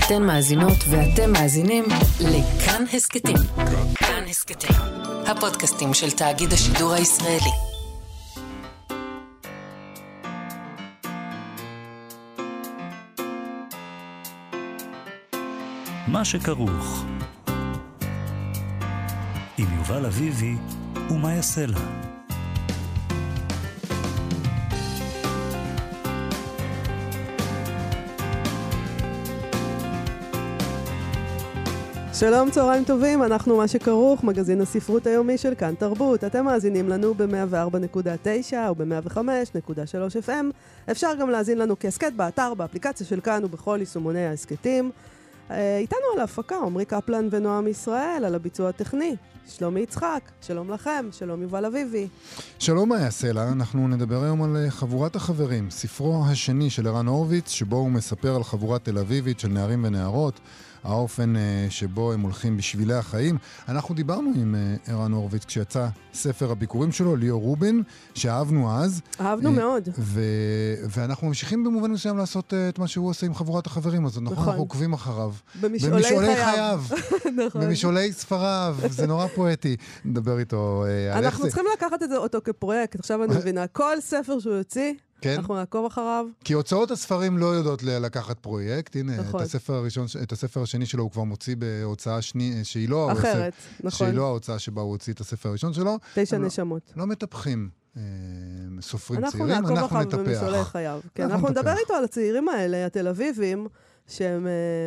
אתן מאזינות ואתם מאזינים לכאן הסקטים. כאן הסקטים, הפודקאסטים של תאגיד השידור הישראלי. מה שכרוך עם יובל אביבי ומה יעשה לה. שלום, צהריים טובים, אנחנו מה שכרוך, מגזין הספרות היומי של כאן תרבות. אתם מאזינים לנו ב-104.9 או ב-105.3 FM. אפשר גם להאזין לנו כהסקט באתר, באפליקציה של כאן ובכל יישומוני ההסקטים. איתנו על ההפקה, עמרי קפלן ונועם ישראל, על הביצוע הטכני. שלום יצחק, שלום לכם, שלום יובל אביבי. שלום מה יעשה לה, אנחנו נדבר היום על חבורת החברים, ספרו השני של ערן הורוביץ, שבו הוא מספר על חבורה תל אביבית של נערים ונערות, האופן שבו הם הולכים בשבילי החיים. אנחנו דיברנו עם ערן הורוביץ כשיצא ספר הביקורים שלו, ליאור רובין, שאהבנו אז. אהבנו מאוד. ואנחנו ממשיכים במובן מסוים לעשות את מה שהוא עושה עם חבורת החברים, אז אנחנו עוקבים אחריו. במשעולי חייו. במשעולי ספריו, זה נורא פואטי. נדבר איתו על אנחנו צריכים לקחת אותו כפרויקט, עכשיו אני מבינה, כל ספר שהוא יוציא, כן? אנחנו נעקוב אחריו. כי הוצאות הספרים לא יודעות לקחת פרויקט. הנה, נכון. את הספר השני שלו הוא כבר מוציא בהוצאה שהיא לא אחרת, נכון. שהיא לא ההוצאה שבה הוא הוציא את הספר הראשון שלו. 9 נשמות. לא מטפחים סופרים צעירים, אנחנו נעקוב אחריו במשעולי חייו. כן, אנחנו נדבר איתו על הצעירים האלה, התל אביבים, שהם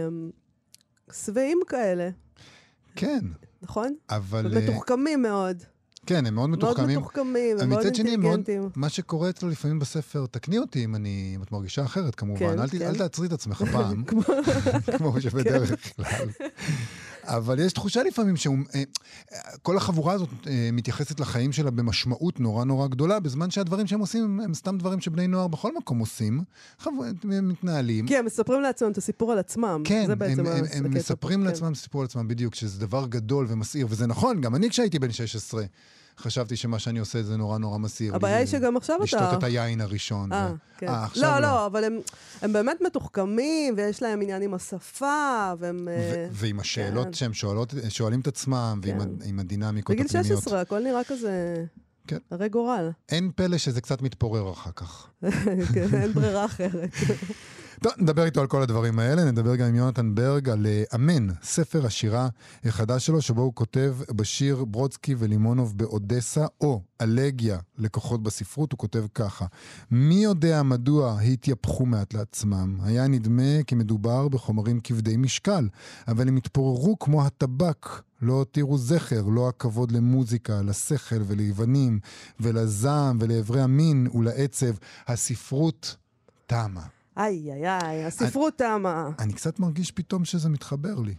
שבעים כאלה. כן. נכון? אבל מתוחכמים מאוד. כן, הם מאוד מתוחכמים. מאוד מתוחכמים, הם מאוד אינטליגנטים. מה שקורה אצלו לפעמים בספר, תקני אותי אם את מרגישה אחרת כמובן, אל תעצרי את עצמך פעם, כמו שבדרך כלל. אבל יש תחושה לפעמים שכל החבורה הזאת מתייחסת לחיים שלה במשמעות נורא נורא גדולה, בזמן שהדברים שהם עושים הם סתם דברים שבני נוער בכל מקום עושים, הם מתנהלים. כן, הם מספרים לעצמם את הסיפור על עצמם. כן, הם מספרים לעצמם סיפור על עצמם בדיוק, שזה דבר גדול ומסעיר, וזה נכון, גם אני כשהייתי בן 16, חשבתי שמה שאני עושה זה נורא נורא מסעיר. הבעיה היא שגם עכשיו אתה... לשתות את היין הראשון. כן. לא, אבל הם באמת מתוחכמים, ויש להם עניין עם השפה, ועם השאלות שהם שואלים את עצמם, ועם הדינמיקות הפנימיות. בגיל 16, הכל נראה כזה... כן. הרי גורל. אין פלא שזה קצת מתפורר אחר כך. אין ברירה אחרת. טוב, נדבר איתו על כל הדברים האלה, נדבר גם עם יונתן ברג על אמן, ספר השירה החדש שלו, שבו הוא כותב בשיר ברודסקי ולימונוב באודסה, או אלגיה לכוחות בספרות, הוא כותב ככה: מי יודע מדוע התייפחו מעט לעצמם? היה נדמה כי מדובר בחומרים כבדי משקל, אבל הם התפוררו כמו הטבק, לא הותירו זכר, לא הכבוד למוזיקה, לשכל וליוונים, ולזעם ולעברי המין ולעצב. הספרות תמה. הספרות תמה. אני קצת מרגיש פתאום שזה מתחבר לי.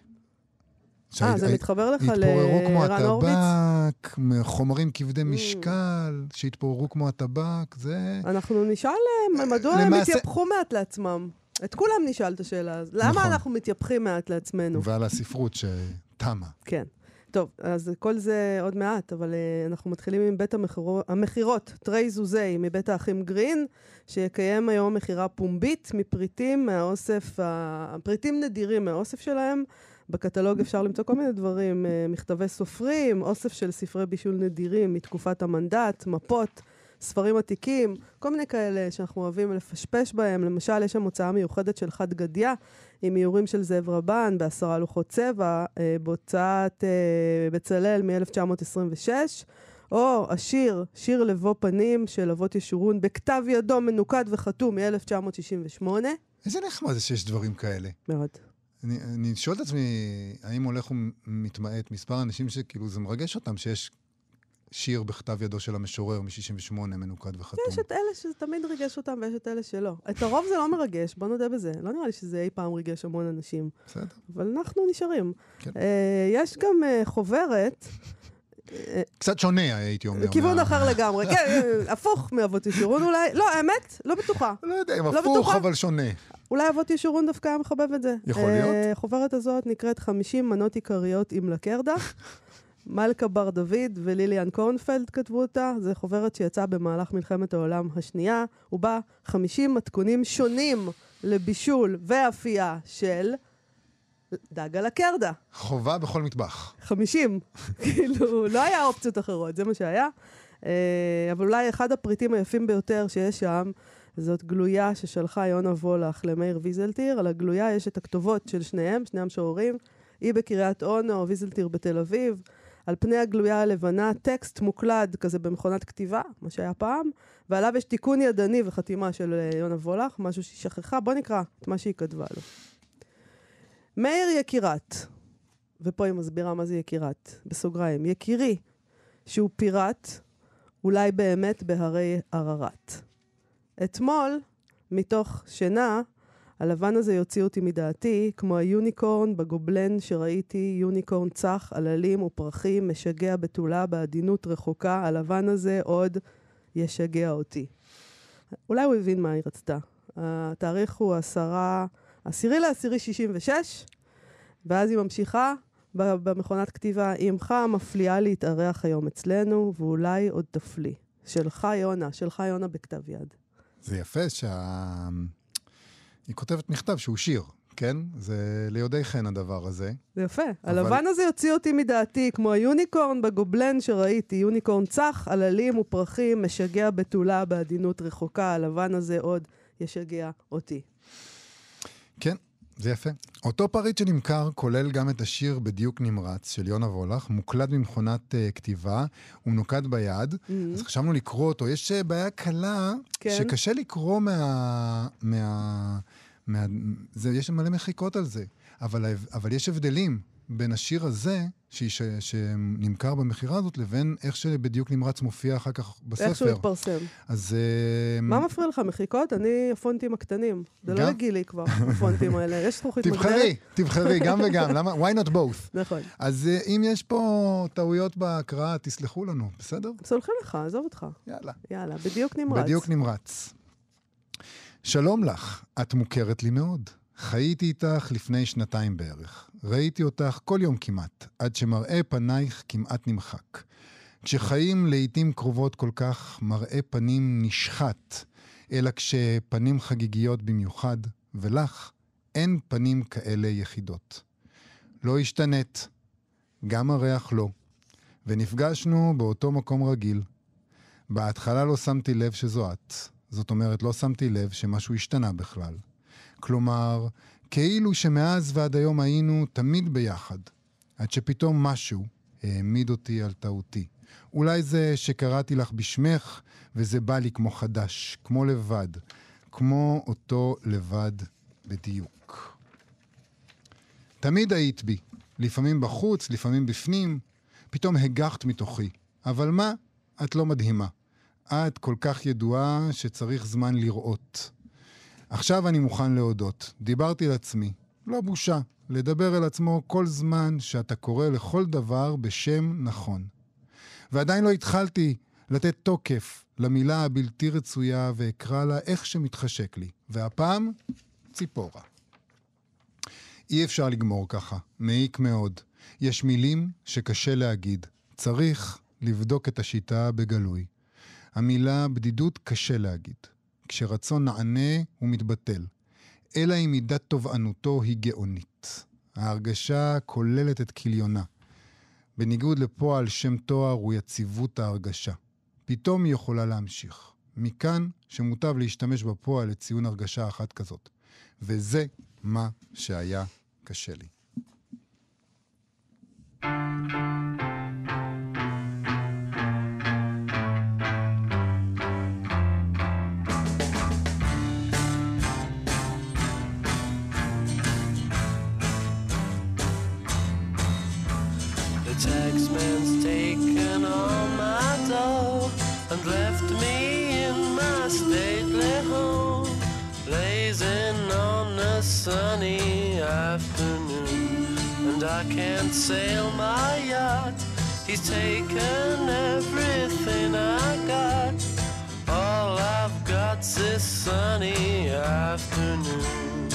זה מתחבר לך לערן הורוביץ? התפוררו כמו הטבק, חומרים כבדי משקל, שהתפוררו כמו הטבק, זה... אנחנו נשאל מדוע הם מתייפחו מעט לעצמם. את כולם נשאל את השאלה הזאת. למה אנחנו מתייפחים מעט לעצמנו? ועל הספרות שתמה. כן. טוב, אז כל זה עוד מעט, אבל אנחנו מתחילים עם בית המחירות, טרי זוזי, מבית האחים גרין, שיקיים היום מחירה פומבית מפריטים מהאוסף, פריטים נדירים מהאוסף שלהם. בקטלוג אפשר למצוא כל מיני דברים, מכתבי סופרים, אוסף של ספרי בישול נדירים מתקופת המנדט, מפות, ספרים עתיקים, כל מיני כאלה שאנחנו אוהבים לפשפש בהם. למשל, יש שם הוצאה מיוחדת של חד גדיה, עם איורים של זאב רבן, ב10 לוחות צבע, בהוצאת בצלאל מ-1926, או השיר, שיר לבוא פנים של אבות ישורון, בכתב ידו מנוקד וחתום מ-1968. איזה נחמד זה שיש דברים כאלה. מאוד. אני שואל את עצמי, האם הולך ומתמעט מספר אנשים שכאילו זה מרגש אותם, שיש שיר בכתב ידו של המשורר מ-68 מנוקד וחתום. יש את אלה שזה תמיד ריגש אותם ויש את אלה שלא. את הרוב זה לא מרגש, בוא נודה בזה. לא נראה לי שזה אי פעם ריגש המון אנשים. בסדר. אבל אנחנו נשארים. כן. יש גם חוברת. קצת שונה, הייתי אומר. כיוון אחר לגמרי. כן, הפוך מאבות ישורון אולי. לא, האמת, לא בטוחה. לא יודע, אם הפוך אבל שונה. אולי אבות ישורון דווקא היה מחבב את זה. יכול להיות. החוברת הזאת נקראת 50 מנות עיקריות עם לקרדה. מלכה בר דוד וליליאן קורנפלד כתבו אותה. זה חוברת שיצאה במהלך מלחמת העולם השנייה, ובה 50 מתכונים שונים לבישול ואפייה של דג על הקרדה. חובה בכל מטבח. 50. כאילו, לא היה אופציות אחרות, זה מה שהיה. אבל אולי אחד הפריטים היפים ביותר שיש שם, זאת גלויה ששלחה יונה וולך למאיר ויזלטיר. על הגלויה יש את הכתובות של שניהם שוערים. היא בקריית אונו, ויזלטיר בתל אביב. על פני הגלויה הלבנה, טקסט מוקלד כזה במכונת כתיבה, מה שהיה פעם, ועליו יש תיקון ידני וחתימה של יונה וולך, משהו שהיא שכחה. בוא נקרא את מה שהיא כתבה לו. מאיר יקירת, ופה היא מסבירה מה זה יקירת, בסוגריים, יקירי, שהוא פיראט, אולי באמת בהרי עררת. אתמול, מתוך שינה, הלבן הזה יוציא אותי מדעתי, כמו היוניקורן בגובלן שראיתי, יוניקורן צח, עללים ופרחים, משגע בתולה בעדינות רחוקה, הלבן הזה עוד ישגע אותי. אולי הוא הבין מה היא רצתה. התאריך הוא 10/10/66, ואז היא ממשיכה במכונת כתיבה, אמך מפליאה להתארח היום אצלנו, ואולי עוד תפליא. שלך יונה בכתב יד. זה יפה היא כותבת מכתב שהוא שיר, כן? זה ליודעי חן הדבר הזה. זה יפה. הלבן הזה יוציא אותי מדעתי, כמו היוניקורן בגובלן שראיתי, יוניקורן צח, עללים ופרחים, משגע בתולה בעדינות רחוקה, הלבן הזה עוד ישגע אותי. כן, זה יפה. אותו פריט שנמכר כולל גם את השיר בדיוק נמרץ של יונה וולך, מוקלד במכונת כתיבה, הוא נוקד ביד, אז חשבנו לקרוא אותו. יש בעיה קלה שקשה לקרוא יש מלא מחיקות על זה, אבל יש הבדלים בין השיר הזה שנמכר במחירה הזאת לבין איך שבדיוק נמרץ מופיע אחר כך בספר. איך שהוא התפרסם. אז מה מפריע לך, מחיקות? אני הפונטים הקטנים. זה לא לגילי כבר, הפונטים האלה. יש זכוכית מגדלת. תבחרי, גם וגם. למה? Why not both? נכון. אז אם יש פה טעויות בהקראה, תסלחו לנו, בסדר? סולחים לך, עזוב אותך. יאללה, בדיוק נמרץ. בדיוק נמרץ. שלום לך, את מוכרת לי מאוד. חייתי איתך לפני 2 בערך. ראיתי אותך כל יום כמעט, עד שמראה פנייך כמעט נמחק. כשחיים לעתים קרובות כל כך, מראה פנים נשחט, אלא כשפנים חגיגיות במיוחד, ולך אין פנים כאלה יחידות. לא השתנית, גם הריח לא, ונפגשנו באותו מקום רגיל. בהתחלה לא שמתי לב שזו את, זאת אומרת לא שמתי לב שמשהו השתנה בכלל. כלומר, כאילו שמאז ועד היום היינו תמיד ביחד, עד שפתאום משהו העמיד אותי על טעותי. אולי זה שקראתי לך בשמך, וזה בא לי כמו חדש, כמו לבד, כמו אותו לבד בדיוק. תמיד היית בי, לפעמים בחוץ, לפעמים בפנים, פתאום הגחת מתוכי. אבל מה? את לא מדהימה. את כל כך ידועה שצריך זמן לראות. עכשיו אני מוכן להודות. דיברתי על עצמי. לא בושה. לדבר אל עצמו כל זמן שאתה קורא לכל דבר בשם נכון. ועדיין לא התחלתי לתת תוקף למילה הבלתי רצויה ואקרא לה איך שמתחשק לי. והפעם, ציפורה. אי אפשר לגמור ככה. מעיק מאוד. יש מילים שקשה להגיד. צריך לבדוק את השיטה בגלוי. המילה בדידות קשה להגיד. כשרצון נענה הוא מתבטל. אלא אם מידת תובענותו היא גאונית. ההרגשה כוללת את כליונה. בניגוד לפועל שם תואר הוא יציבות ההרגשה. פתאום היא יכולה להמשיך. מכאן שמוטב להשתמש בפועל לציון הרגשה אחת כזאת. וזה מה שהיה קשה לי. Taxman's taken all my dough and left me in my stately home, blazing on a sunny afternoon. And I can't sail my yacht, he's taken everything I got. All I've got's this sunny afternoon.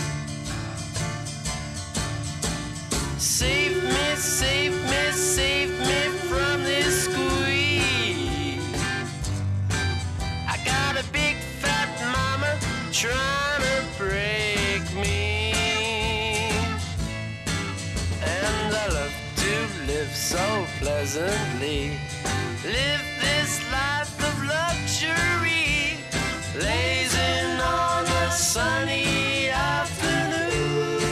Save me, save me, save me from this squeeze. I got a big fat mama trying to break me. pleasantly. Live this life of luxury, lazing on a sunny afternoon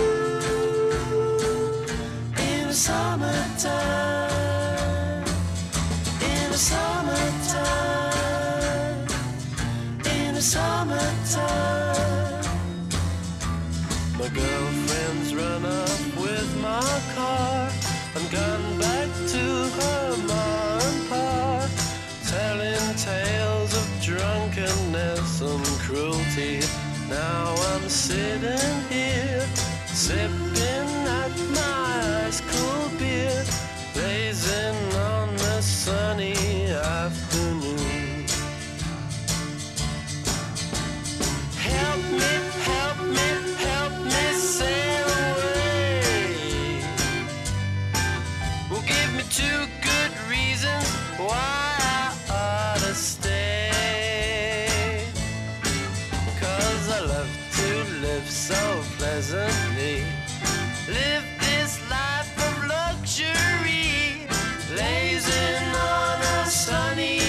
in the summertime, in the summertime, in the summertime. My girlfriend's run up with my car and gone back to her ma and pa, telling tales of drunkenness and cruelty. Now I'm sitting here, sipping at my ice cold beer, blazing on the sunny afternoon. Help me, help me, help me sail away. Well, give me 2 good reasons why I ought to stay. 'Cause I love to live so pleasantly. Live this life of luxury, lazing on a sunny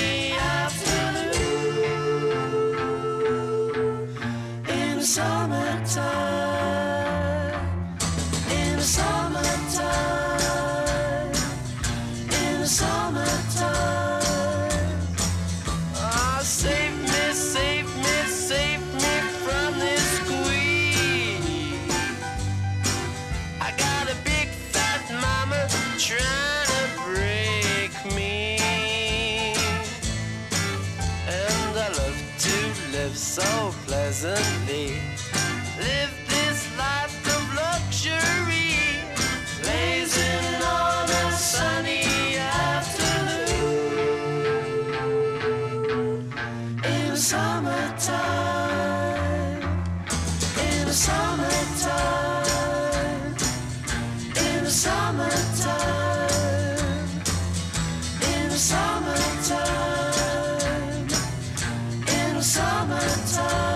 afternoon in the summertime, in the summertime, in the summertime. Ah, save me, save me, save me from this squeeze. I got a big fat mama trying to break me, and I love to live so pleasantly. Live this life of luxury, lazing on a sunny afternoon in the summertime, in the summertime, in the summertime, in the summertime, in the summertime.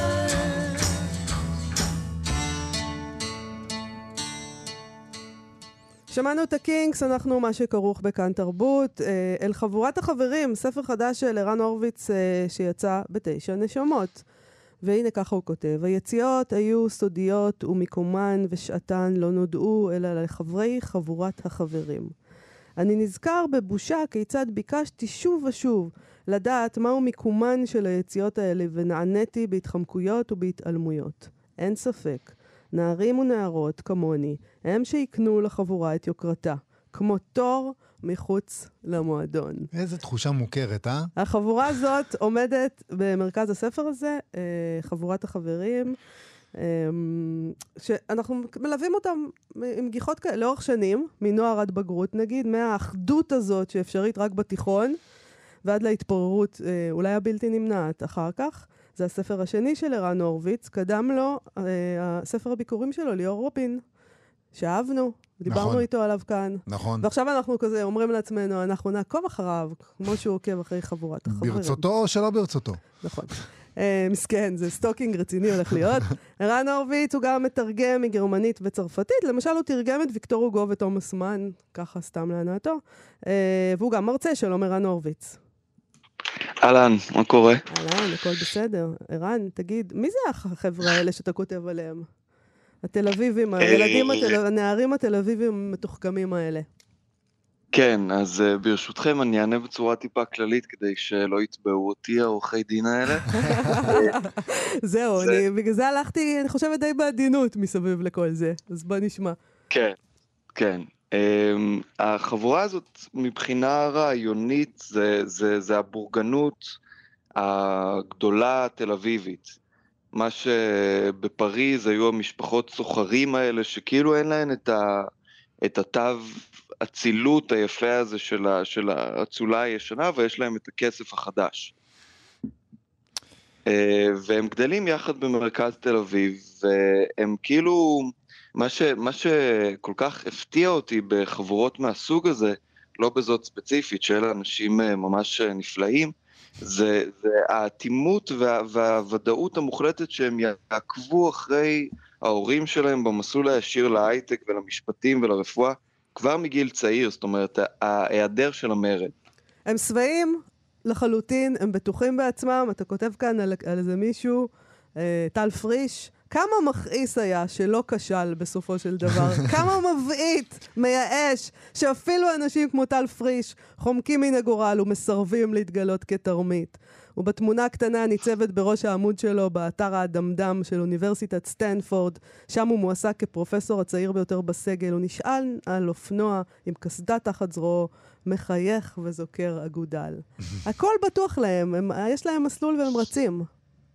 שמענו את הקינגס, אנחנו מה שכרוך בכאן תרבות, אל חבורת החברים, ספר חדש של ערן הורוביץ שיצא ב9 נשמות. והנה ככה הוא כותב, היציאות היו סודיות ומיקומן ושעתן לא נודעו אלא לחברי חבורת החברים. אני נזכר בבושה כיצד ביקשתי שוב ושוב לדעת מהו מיקומן של היציאות האלה ונעניתי בהתחמקויות ובהתעלמויות. אין ספק. נערים ונערות כמוני הם שיקנו לחבורה את יוקרתה, כמו תור מחוץ למועדון. איזה תחושה מוכרת, אה? החבורה הזאת עומדת במרכז הספר הזה, חבורת החברים, שאנחנו מלווים אותם עם גיחות כאלה לאורך שנים, מנוער עד בגרות נגיד, מהאחדות הזאת שאפשרית רק בתיכון, ועד להתפוררות אולי הבלתי נמנעת אחר כך. זה הספר השני של ערן הורוביץ, קדם לו הספר הביקורים שלו, ליאור רובין, שאהבנו, דיברנו איתו עליו כאן. נכון. ועכשיו אנחנו כזה אומרים לעצמנו, אנחנו נעקוב אחריו, כמו שהוא עוקב אחרי חבורת החברים. ברצותו או שלא ברצותו. נכון. מסכן, זה סטוקינג רציני הולך להיות. ערן הורוביץ הוא גם מתרגם מגרמנית וצרפתית, למשל הוא תרגם את ויקטור הוגו ותומאס מן, ככה סתם להנאתו, והוא גם מרצה שלום ערן הורוביץ. אהלן, מה קורה? אהלן, הכל בסדר. ערן, תגיד, מי זה החבר'ה האלה שאתה כותב עליהם? התל אביבים, הילדים, הנערים התל אביבים המתוחכמים האלה. כן, אז ברשותכם אני אענה בצורה טיפה כללית כדי שלא יתבעו אותי העורכי דין האלה. זהו, בגלל זה הלכתי, אני חושבת די בעדינות מסביב לכל זה, אז בוא נשמע. כן, כן. החבורה הזאת מבחינה רעיונית זה הבורגנות הגדולה התל אביבית. מה שבפריז היו המשפחות סוחרים האלה שכאילו אין להן את התו הצילות היפה הזה של האצולה הישנה ויש להם את הכסף החדש. והם גדלים יחד במרכז תל אביב והם כאילו מה שכל כך הפתיע אותי בחבורות מהסוג הזה, לא בזאת ספציפית, של אנשים ממש נפלאים, זה האטימות והוודאות המוחלטת שהם יעקבו אחרי ההורים שלהם במסלול הישיר להייטק ולמשפטים ולרפואה, כבר מגיל צעיר, זאת אומרת, ההיעדר של המרד. הם שבעים לחלוטין, הם בטוחים בעצמם, אתה כותב כאן על איזה מישהו, טל פריש, כמה מכעיס היה שלא כשל בסופו של דבר, כמה מבעית, מייאש, שאפילו אנשים כמו טל פריש חומקים מן הגורל ומסרבים להתגלות כתרמית. ובתמונה הקטנה ניצבת בראש העמוד שלו באתר האדמדם של אוניברסיטת סטנפורד, שם הוא מועסק כפרופסור הצעיר ביותר בסגל, הוא נשאל על אופנוע עם קסדה תחת זרועו, מחייך וזוקר אגודל. הכל בטוח להם, יש להם מסלול והם רצים.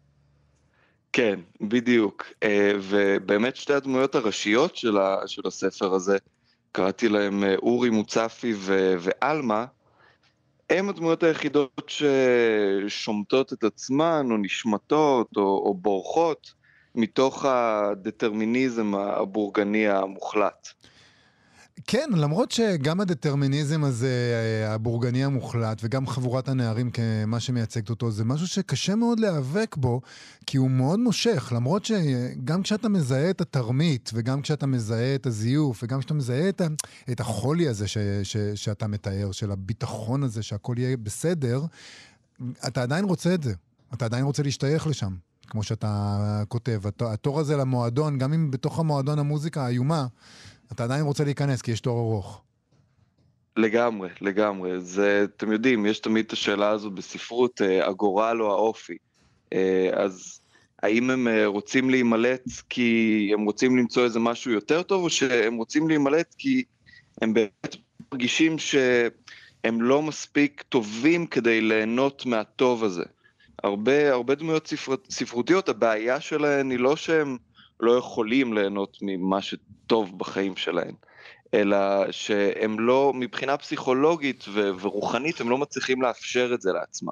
כן, בדיוק. ובאמת שתי הדמויות הראשיות של הספר הזה, קראתי להם אורי מוצפי ואלמה, הם הדמויות היחידות ששומטות את עצמן, או נשמטות, או בורחות, מתוך הדטרמיניזם הבורגני המוחלט. כן, למרות שגם הדטרמיניזם הזה, הבורגני המוחלט, וגם חבורת הנערים כמה שמייצגת אותו, זה משהו שקשה מאוד להיאבק בו, כי הוא מאוד מושך, למרות שגם כשאתה מזהה את התרמית, וגם כשאתה מזהה את הזיוף, וגם כשאתה מזהה את החולי הזה שאתה מתאר, של הביטחון הזה, שהכל יהיה בסדר, אתה עדיין רוצה את זה. אתה עדיין רוצה להשתייך לשם, כמו שאתה כותב. התור הזה למועדון, גם אם בתוך המועדון המוזיקה האיומה, אתה עדיין רוצה להיכנס, כי יש תור ארוך. לגמרי, לגמרי. זה, אתם יודעים, יש תמיד את השאלה הזו בספרות, הגורל או האופי. אז האם הם רוצים להימלט כי הם רוצים למצוא איזה משהו יותר טוב, או שהם רוצים להימלט כי הם באמת מרגישים שהם לא מספיק טובים כדי ליהנות מהטוב הזה. הרבה דמויות ספרותיות, הבעיה שלהן היא לא שהם לא יכולים ליהנות ממה שטוב בחיים שלהם, אלא שהם לא, מבחינה פסיכולוגית ורוחנית, הם לא מצליחים לאפשר את זה לעצמם.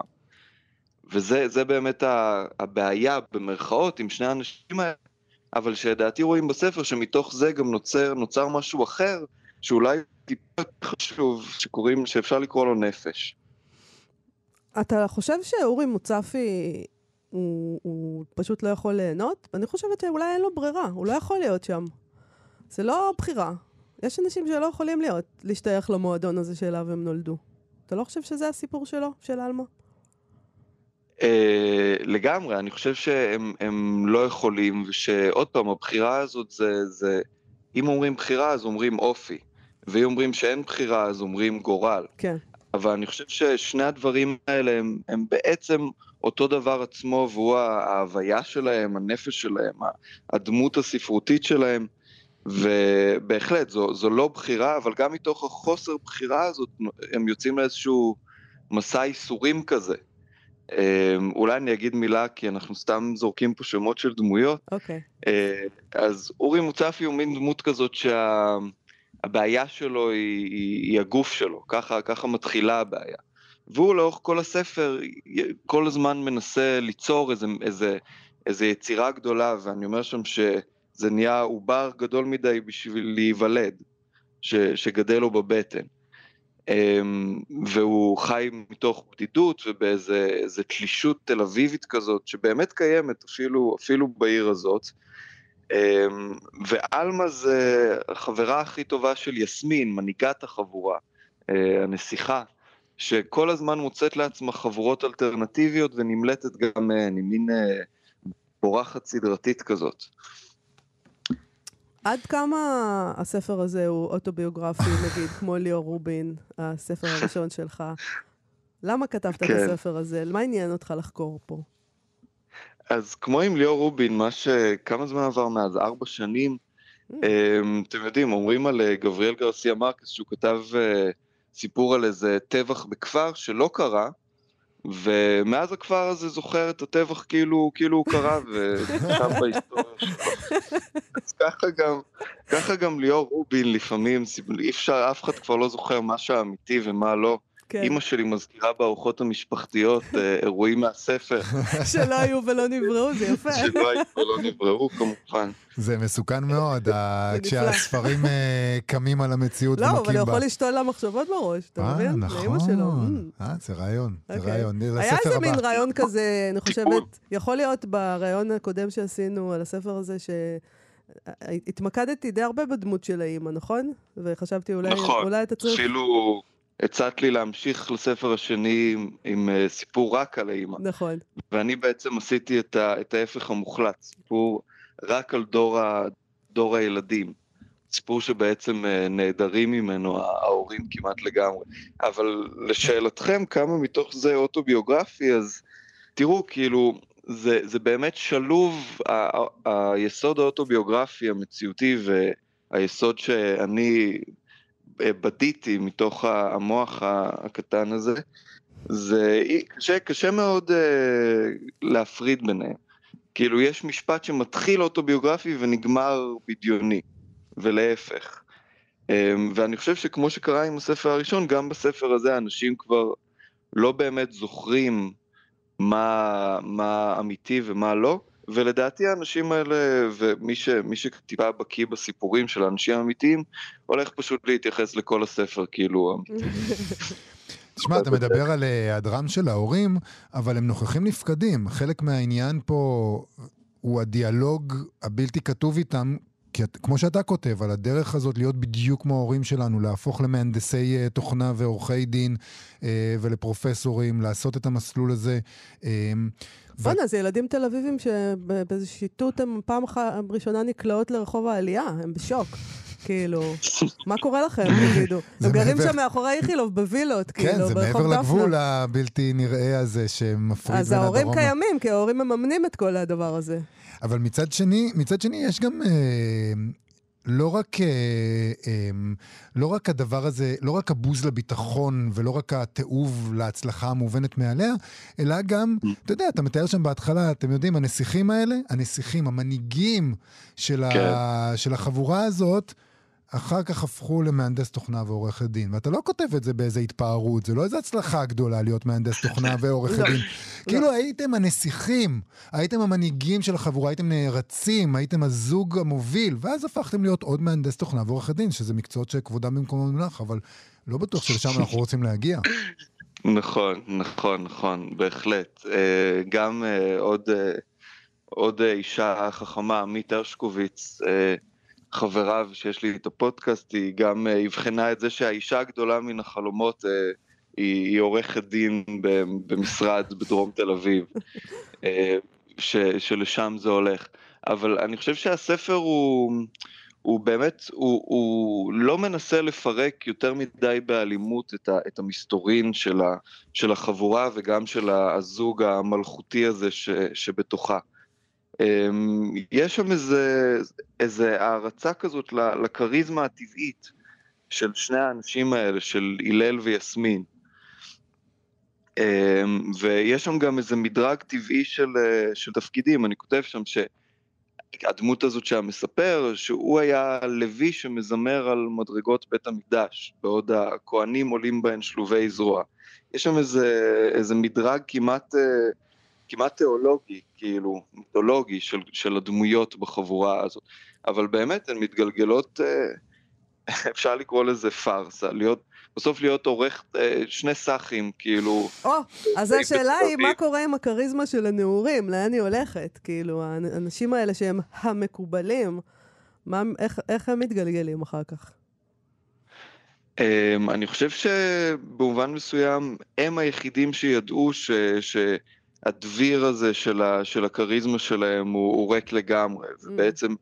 וזה באמת הבעיה במרכאות עם שני האנשים האלה, אבל שדעתי רואים בספר שמתוך זה גם נוצר משהו אחר, שאולי טיפה חשוב, שאפשר לקרוא לו נפש. אתה חושב שאורי מוצפי הוא פשוט לא יכול ליהנות? אני חושבת שאולי אין לו ברירה, הוא לא יכול להיות שם. זה לא בחירה. יש אנשים שלא יכולים להשתייך למועדון הזה שאליו הם נולדו. אתה לא חושב שזה הסיפור שלו, של אלמה? לגמרי, אני חושב שהם לא יכולים, ושעוד פעם, הבחירה הזאת זה, אם אומרים בחירה אז אומרים אופי, ואם אומרים שאין בחירה אז אומרים גורל. כן. אבל אני חושב ששני הדברים האלה הם בעצם אותו דבר עצמו, והוא ההוויה שלהם, הנפש שלהם, הדמות הספרותית שלהם, ובהחלט זו לא בחירה, אבל גם מתוך החוסר בחירה הזאת הם יוצאים לאיזשהו מסע איסורים כזה. אולי אני אגיד מילה, כי אנחנו סתם זורקים פה שמות של דמויות. אוקיי. אז אורי מוצפי הוא מין דמות כזאת שהבעיה שלו היא הגוף שלו, ככה מתחילה הבעיה. והוא לאורך כל הספר כל הזמן מנסה ליצור איזה יצירה גדולה, ואני אומר שם שזה נהיה עובר גדול מדי בשביל להיוולד, שגדל לו בבטן. והוא חי מתוך בדידות ובאיזה תלישות תל אביבית כזאת, שבאמת קיימת אפילו בעיר הזאת. ואלמה זה החברה הכי טובה של יסמין, מנהיגת החבורה, הנסיכה, שכל הזמן מוצאת לעצמה חבורות אלטרנטיביות ונמלטת גם מין בורחת סדרתית כזאת. עד כמה הספר הזה הוא אוטוביוגרפי, נגיד, כמו ליאור רובין, הספר הראשון שלך? למה כתבת את הספר הזה? מה עניין אותך לחקור פה? אז כמו עם ליאור רובין, כמה זמן עבר מאז? 4 שנים, אתם יודעים, אומרים על גבריאל גרסיה מרקס, שהוא כתב סיפור על איזה טבח בכפר שלא קרה, ומאז הכפר הזה זוכר את הטבח כאילו הוא קרה, ושם בהיסטוריה שלו. אז ככה גם ליאור רובין לפעמים, אי אפשר, אף אחד כבר לא זוכר מה שהאמיתי ומה לא. אמא שלי מזכירה בארוחות המשפחתיות אירועים מהספר. שלא היו ולא נבראו, זה יפה. שלא היו ולא נבראו, כמובן. זה מסוכן מאוד, כשהספרים קמים על המציאות ומקים בה. לא, אבל הוא יכול לשתול לה מחשבות בראש, אתה מבין? לאמא שלו. זה רעיון, זה רעיון. היה איזה מין רעיון כזה, אני חושבת, יכול להיות ברעיון הקודם שעשינו על הספר הזה, התמקדתי די הרבה בדמות של האמא, נכון? וחשבתי נכון, אולי אתה צריך... אפילו הצעת לי להמשיך לספר השני עם סיפור רק על האמא. נכון. ואני בעצם עשיתי את ההפך המוחלט, סיפור רק על דור הילדים. סיפור שבעצם נעדרים ממנו ההורים כמעט לגמרי. אבל לשאלתכם, כמה מתוך זה אוטוביוגרפי, אז תראו, כאילו, זה באמת שלוב, היסוד האוטוביוגרפי המציאותי והיסוד שאני בדיתי מתוך המוח הקטן הזה, זה קשה מאוד להפריד ביניהם. כאילו יש משפט שמתחיל אוטוביוגרפי ונגמר בדיוני, ולהפך. ואני חושב שכמו שקרה עם הספר הראשון, גם בספר הזה אנשים כבר לא באמת זוכרים מה אמיתי ומה לא, ולדעתי האנשים האלה, ומי שטיפה בקיא בסיפורים של האנשים האמיתיים, הולך פשוט להתייחס לכל הספר כאילו אמיתי. תשמע, אתה מדבר על הדרם של ההורים, אבל הם נוכחים נפקדים. חלק מהעניין פה הוא הדיאלוג הבלתי כתוב איתם, כי כמו שאתה כותב, על הדרך הזאת להיות בדיוק כמו ההורים שלנו, להפוך למהנדסי תוכנה ועורכי דין ולפרופסורים, לעשות את המסלול הזה. בוא'נה, זה ילדים תל אביבים שבאיזו שיטות הם פעם ראשונה נקלעות לרחוב העלייה, הם בשוק. כאילו, מה קורה לכם, תגידו? הם גרים שם מאחורי איכילוב בווילות, כאילו, כן, זה מעבר לגבול הבלתי נראה הזה שמפריד בין הדרום. אז ההורים קיימים, כי ההורים מממנים את כל הדבר הזה. אבל מצד שני יש גם לא רק הדבר הזה, לא רק הבוז לביטחון ולא רק התיעוב להצלחה המובנת מעליה, אלא גם, אתה יודע, אתה מתאר שם בהתחלה, אתם יודעים, הנסיכים האלה, המנהיגים של החבורה הזאת, אחר כך הפכו למהנדס תוכנה ועורכת דין. ואתה לא כותב את זה באיזו התפארות, זה לא איזו הצלחה גדולה להיות מהנדס תוכנה ועורכת דין. כאילו הייתם הנסיכים, הייתם המנהיגים של החבורה, הייתם נערצים, הייתם הזוג המוביל, ואז הפכתם להיות עוד מהנדס תוכנה ועורכת דין, שזה מקצועות שכבודם במקום המונח, אבל לא בטוח שלשם אנחנו רוצים להגיע. נכון, בהחלט. גם עוד אישה חכמה, עמית הרשקוביץ, חבריו שיש לי את הפודקאסט, היא גם הבחנה את זה שהאישה הגדולה מן החלומות היא עורכת דין במשרד בדרום תל אביב, שלשם זה הולך. אבל אני חושב שהספר הוא באמת, הוא לא מנסה לפרק יותר מדי באלימות את המסתורין של החבורה וגם של הזוג המלכותי הזה שבתוכה. יש שם איזה הערצה כזאת לקריזמה הטבעית של שני האנשים האלה, של הלל ויסמין. ויש שם גם איזה מדרג טבעי של תפקידים. אני כותב שם שהדמות הזאת שהמספר, שהוא היה לוי שמזמר על מדרגות בית המקדש, בעוד הכהנים עולים בהן שלובי זרוע. יש שם איזה מדרג כמעט תיאולוגי, כאילו, מיתולוגי של הדמויות בחבורה הזאת. אבל באמת הן מתגלגלות, אפשר לקרוא לזה פארסה, בסוף להיות עורך שני סחים, כאילו... אז השאלה היא, מה קורה עם הקריזמה של הנעורים? לאן היא הולכת? כאילו, האנשים האלה שהם המקובלים, איך הם מתגלגלים אחר כך? אני חושב שבמובן מסוים, הם היחידים שידעו שהדביר הזה של הקריזמה שלהם הוא ריק לגמרי, ובעצם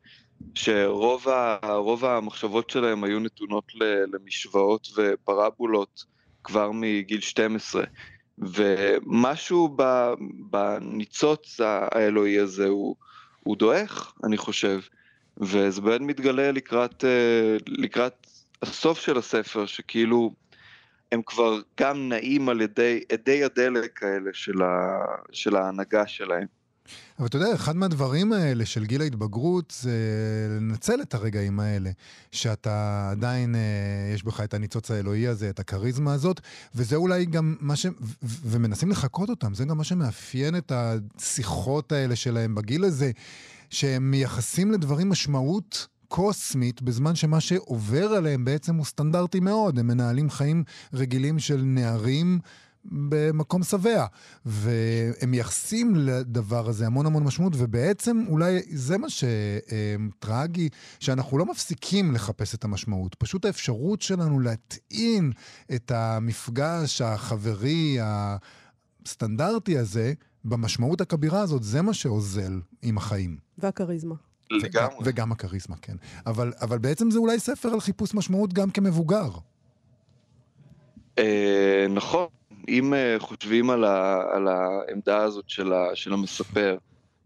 שרוב המחשבות שלהם היו נתונות למשוואות ופרבולות כבר מגיל 12, ומשהו בניצוץ האלוהי הזה הוא דועך, אני חושב, וזה באמת מתגלה לקראת הסוף של הספר, שכאילו הם כבר גם נעים על ידי הדלק האלה של ההנהגה שלהם. אבל אתה יודע, אחד מהדברים האלה של גיל ההתבגרות זה לנצל את הרגעים האלה, שאתה עדיין, יש בך את הניצוץ האלוהי הזה, את הקריזמה הזאת, וזה אולי גם מה ומנסים לחכות אותם, זה גם מה שמאפיין את השיחות האלה שלהם בגיל הזה, שהם מייחסים לדברים משמעות קוסמית, בזמן שמה שעובר עליהם בעצם הוא סטנדרטי מאוד, הם מנהלים חיים רגילים של נערים, במקום שבע, והם מייחסים לדבר הזה המון המון משמעות, ובעצם אולי זה מה שטרגי, שאנחנו לא מפסיקים לחפש את המשמעות, פשוט האפשרות שלנו להטעין את המפגש החברי הסטנדרטי הזה, במשמעות הכבירה הזאת, זה מה שעוזל עם החיים. והקריזמה. לגמרי. וגם הקריזמה, כן. אבל בעצם זה אולי ספר על חיפוש משמעות גם כמבוגר. נכון. אם חושבים על העמדה הזאת של המספר,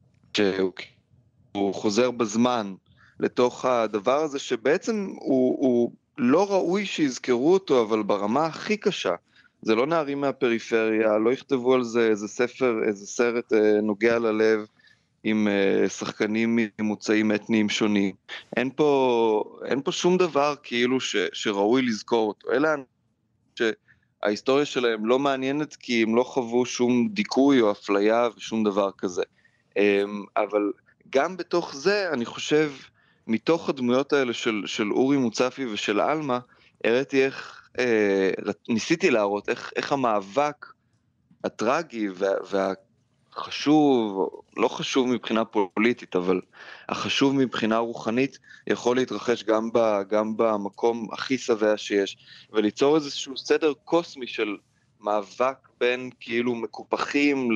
שהוא חוזר בזמן לתוך הדבר הזה, שבעצם הוא לא ראוי שיזכרו אותו, אבל ברמה הכי קשה. זה לא נערים מהפריפריה, לא יכתבו על זה איזה ספר, איזה סרט נוגע ללב, עם שחקנים ממוצאים אתניים שונים. אין פה שום דבר כאילו שראוי לזכור אותו. אלא שההיסטוריה שלהם לא מעניינת, כי הם לא חוו שום דיכוי או אפליה ושום דבר כזה. אבל גם בתוך זה, אני חושב, מתוך הדמויות האלה של אורי מוצפי ושל אלמה, הראיתי ניסיתי להראות איך המאבק הטרגי והחשוב, לא חשוב מבחינה פוליטית, אבל החשוב מבחינה רוחנית, יכול להתרחש גם במקום הכי שבע שיש, וליצור איזשהו סדר קוסמי של מאבק בין כאילו מקופחים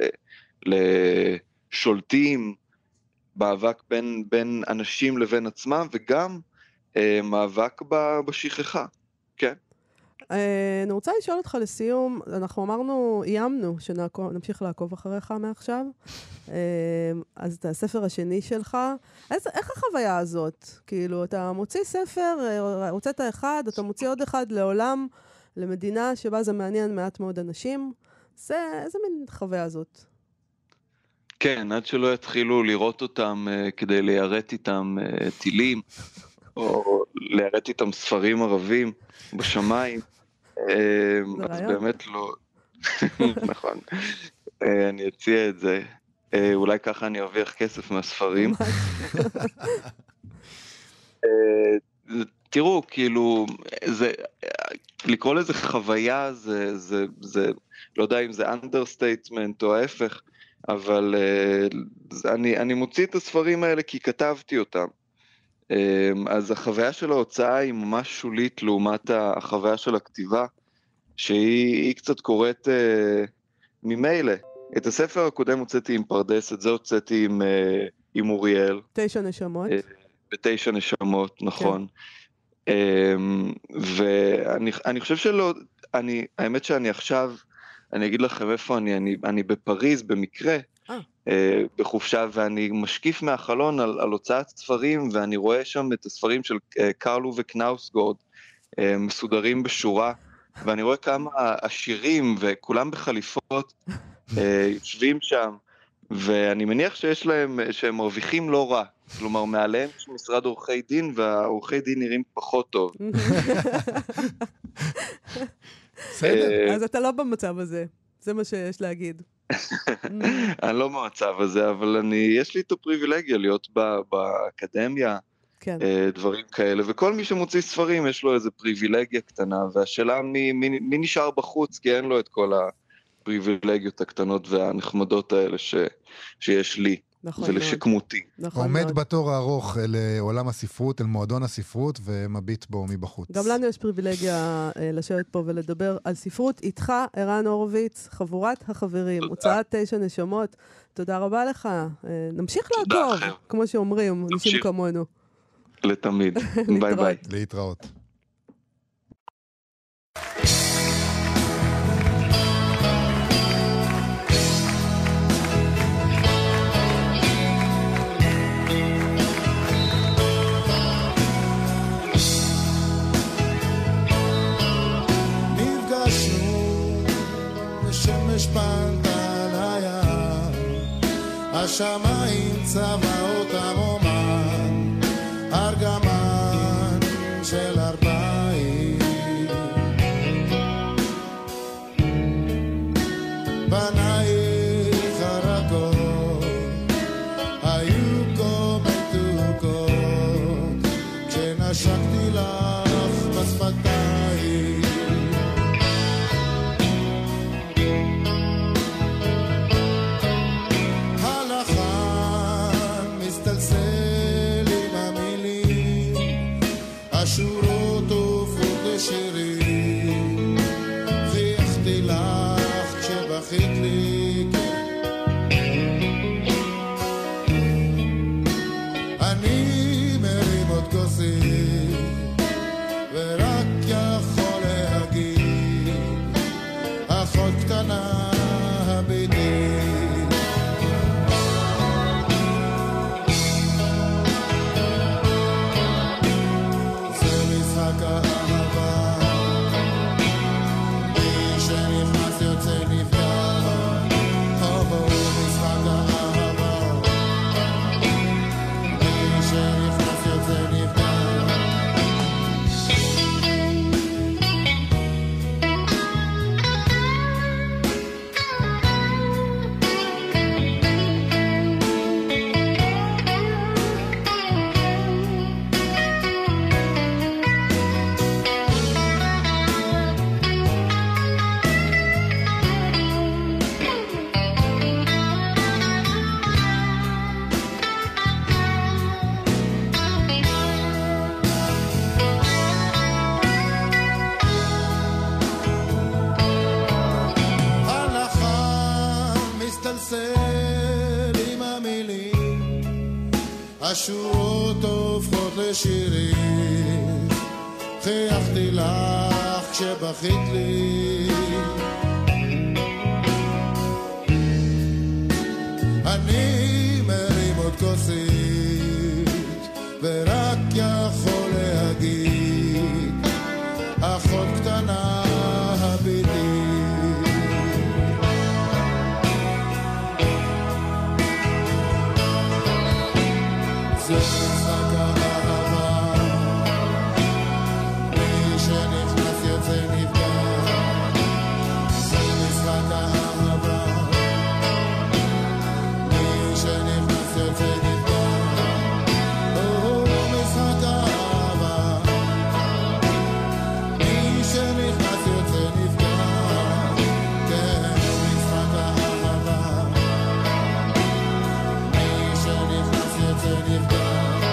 לשולטים, מאבק בין אנשים לבין עצמם, וגם מאבק בשכחה, כן? אני רוצה לשאול אותך לסיום, אנחנו איימנו שנמשיך לעקוב אחריך מעכשיו, אז את הספר השני שלך, איך החוויה הזאת? כאילו, אתה מוציא ספר, הוצאת אחד, אתה מוציא עוד אחד לעולם, למדינה שבה זה מעניין מעט מאוד אנשים, איזה מין חוויה הזאת? כן, עד שלא יתחילו לראות אותם כדי ליירט איתם טילים, או ליירט איתם ספרים ערבים בשמיים, אז באמת לא, נכון, אני אציע את זה, אולי ככה אני ארוויח כסף מהספרים. תראו, כאילו, לקרוא לזה חוויה, זה, לא יודע אם זה understatement או ההפך, אבל אני מוציא את הספרים האלה כי כתבתי אותם. אז החוויה של ההוצאה היא ממש שולית לעומת החוויה של הכתיבה, שהיא קצת קוראת ממילא. את הספר הקודם הוצאתי עם פרדס, את זה הוצאתי עם אוריאל. 9 נשמות. ב9 נשמות, נכון. ואני חושב שלא, האמת שאני עכשיו, אני אגיד לכם איפה אני בפריז במקרה, בחופשה, ואני משקיף מהחלון על הוצאת ספרים, ואני רואה שם את הספרים של קרלו וקנאוסגורד, מסודרים בשורה, ואני רואה כמה עשירים, וכולם בחליפות, יושבים שם, ואני מניח שיש להם, שהם מרוויחים לא רע, כלומר מעליהם יש משרד עורכי דין, והעורכי דין נראים פחות טוב. אז אתה לא במצב הזה, זה מה שיש להגיד. אני לא במצב הזה, אבל יש לי את הפריבילגיה להיות באקדמיה, דברים כאלה, וכל מי שמוציא ספרים יש לו איזו פריבילגיה קטנה, והשאלה מי נשאר בחוץ, כי אין לו את כל הפריבילגיות הקטנות והנחמדות האלה שיש לי. ולשכמותי. עומד בתור הארוך אל עולם הספרות, אל מועדון הספרות, ומביט בו מבחוץ. גם לנו יש פריבילגיה לשבת פה ולדבר על ספרות איתך, ערן הורוביץ, חבורת החברים, הוצאת 9 נשמות. תודה רבה לך. נמשיך לעקוב, כמו שאומרים, אנשים כמונו. לתמיד. ביי ביי. להתראות. השפעת על הים, השמיים צבעות הרומן, ארגמן של 40. פנייך הרכות היו כה מתוקות, כשנשקתי לך בשפתיים. השורות הופכות לשירים, חייכתי לך כשבכית לי, אני מרים עוד כוסי ורק יכול להגיד, אחות קטנה הביתי, זה משחק האהבה, מי שנכנס יוצא נפגע, או משחק האהבה, מי שנכנס יוצא נפגע. עם המילים, השורות הופכות לשירים, חייכתי לך כשבכית לי, אני מרים עוד כוסית ורק יכול להגיד, אחות קטנה הביתי, זה משחק האהבה, מי שנכנס יוצא נפגע, זה משחק האהבה, מי שנכנס יוצא נפגע, משחק האהבה, מי שנכנס יוצא נפגע, כן, משחק האהבה, מי שנכנס יוצא נפגע.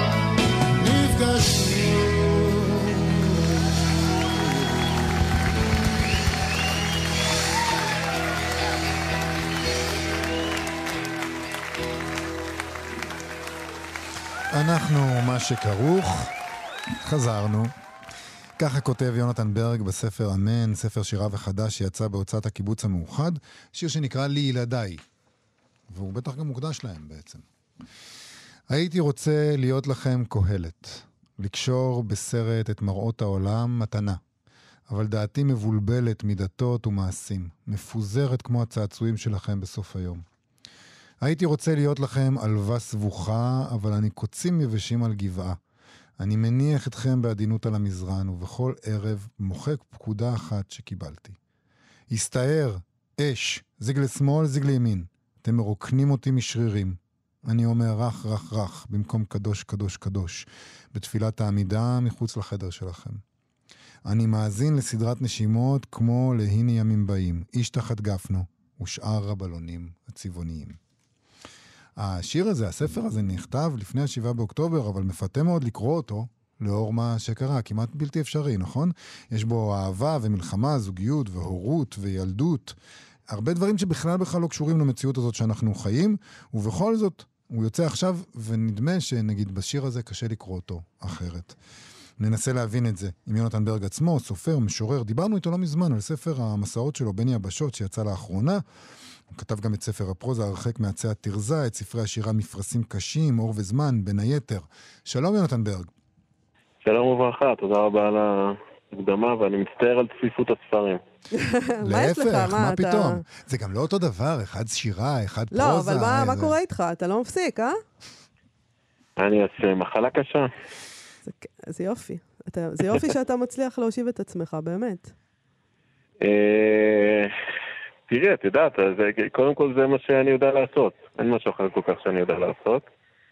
אנחנו מה שכרוך, חזרנו. ככה כותב יונתן ברג בספר אמן, ספר שירה וחדש שיצא בהוצאת הקיבוץ המאוחד, שיר שנקרא לי ילדיי, והוא בטח גם מוקדש להם בעצם. הייתי רוצה להיות לכם קהלת, לקשור בסרט את מראות העולם מתנה, אבל דעתי מבולבלת מדתות ומעשים, מפוזרת כמו הצעצועים שלכם בסוף היום. הייתי רוצה להיות לכם עלווה סבוכה, אבל אני קוצים יבשים על גבעה. אני מניח אתכם בעדינות על המזרן, ובכל ערב מוחק פקודה אחת שקיבלתי. הסתער, אש, זיג לשמאל, זיג לימין. אתם מרוקנים אותי משרירים. אני אומר רך, רך, רך, במקום קדוש, קדוש, קדוש, בתפילת העמידה מחוץ לחדר שלכם. אני מאזין לסדרת נשימות כמו להיני ימים באים, איש תחת גפנו, ושאר הבלונים הצבעוניים. השיר הזה, הספר הזה נכתב לפני 7 באוקטובר, אבל מפתה מאוד לקרוא אותו לאור מה שקרה, כמעט בלתי אפשרי, נכון? יש בו אהבה ומלחמה, זוגיות והורות וילדות, הרבה דברים שבכלל לא קשורים למציאות הזאת שאנחנו חיים, ובכל זאת הוא יוצא עכשיו, ונדמה שנגיד בשיר הזה קשה לקרוא אותו אחרת. ננסה להבין את זה עם יונתן ברג עצמו, סופר, משורר. דיברנו איתו לא מזמן על ספר המסעות שלו, בין יבשות, שיצא לאחרונה. הוא כתב גם את ספר הפרוזה, הרחק מעצי התרזה, את ספרי השירה מפרשים קשים, אור וזמן, בין היתר. שלום יונתן ברג. שלום וברכה, תודה רבה על ההקדמה, ואני מצטער על צפיפות הספרים. להפך, מה פתאום? זה גם לא אותו דבר, אחד שירה, אחד פרוזה. לא, אבל מה קורה איתך? אתה לא מפסיק, אה? אני אעשה מחלה קשה. זה יופי. זה יופי שאתה מצליח להושיב את עצמך, באמת. תראה, את יודעת, קודם כל זה מה שאני יודע לעשות. אין משהו אחר כל כך שאני יודע לעשות.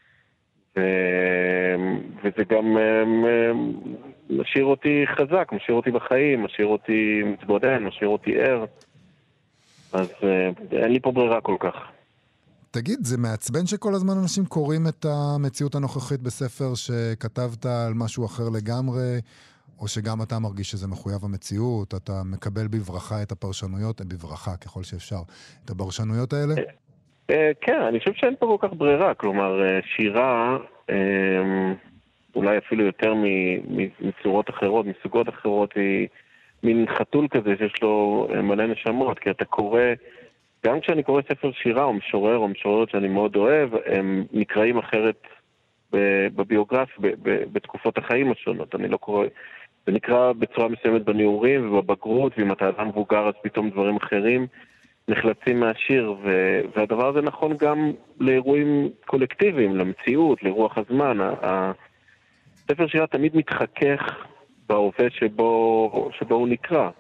וזה גם משאיר אותי חזק, משאיר אותי בחיים, משאיר אותי מתבודד, משאיר אותי ער. אז אין לי פה ברירה כל כך. תגיד, זה מעצבן שכל הזמן אנשים קוראים את המציאות הנוכחית בספר שכתבת על משהו אחר לגמרי, או שגם אתה מרגיש שזה מחויב המציאות, אתה מקבל בברכה את הפרשנויות, בברכה ככל שאפשר, את הפרשנויות האלה? כן, אני חושב שאין פה כל כך ברירה, כלומר, שירה, אולי אפילו יותר מצורות אחרות, מסוגות אחרות, היא מין חתול כזה שיש לו מלא נשמות, כי אתה קורא, גם כשאני קורא ספר שירה או משורר או משוררות שאני מאוד אוהב, הם נקראים אחרת בביוגרפיה, בתקופות החיים השונות. אני לא קורא, זה נקרא בצורה מסוימת בנעורים ובבגרות, ואם אתה אדם מבוגר אז פתאום דברים אחרים נחלצים מהשיר, והדבר הזה נכון גם לאירועים קולקטיביים, למציאות, לרוח הזמן. הספר שירה תמיד מתחכך בהווה שבו הוא נקרא.